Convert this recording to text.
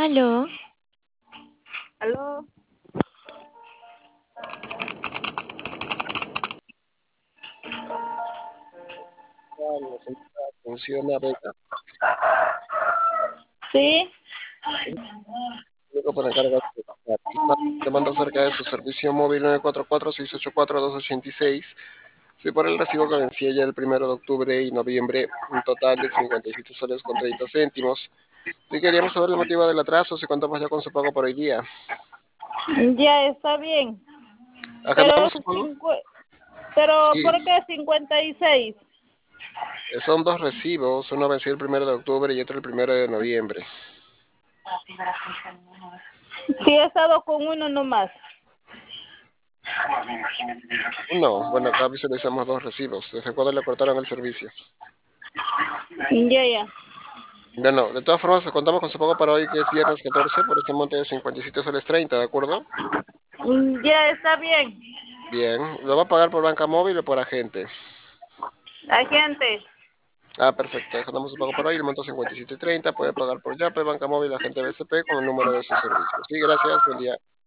Aló, ¿Aló? La señora funciona beta. Sí, Único por encargo de llamando acerca de su servicio móvil 944-684-286. Sí, por el recibo que vencía ya el 1 de octubre y noviembre, un total de 57 soles con 30 céntimos. Sí, queríamos saber el motivo del atraso, si contamos ya con su pago por hoy día. ya está bien. Pero, Agendamos su pago. pero Sí, ¿por qué 56? son dos recibos, uno venció el 1 de octubre y otro el 1 de noviembre. Sí, he estado con uno nomás. No, bueno, acá visualizamos dos recibos. ¿Desde cuándo le cortaron el servicio? Ya. Bueno, de todas formas, contamos con su pago para hoy, que es viernes 14, por este monte de 57 soles 30, ¿de acuerdo? Ya está bien. Bien, ¿lo va a pagar por banca móvil o por agente? Agente. Ah, perfecto, dejamos su pago para hoy, el monto 57.30, puede pagar por Yape, banca móvil, agente BCP con el número de su servicio. Sí, gracias, buen día.